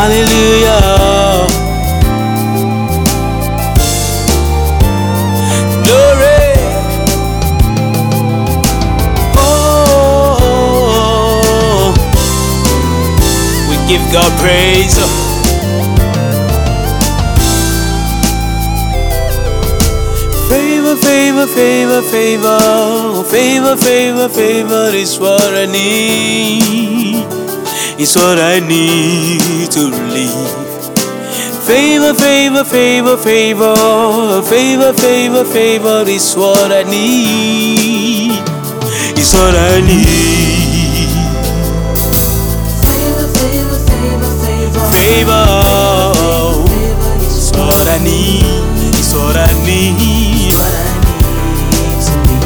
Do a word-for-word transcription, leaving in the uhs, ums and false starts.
Hallelujah. Glory. Oh, we give God praise. Favor, favor, favor, favor, favor, favor, favor is what I need. It's what I need to live. Favor, favor, favor, favor, favor, favor, favor is what I need. It's what I need.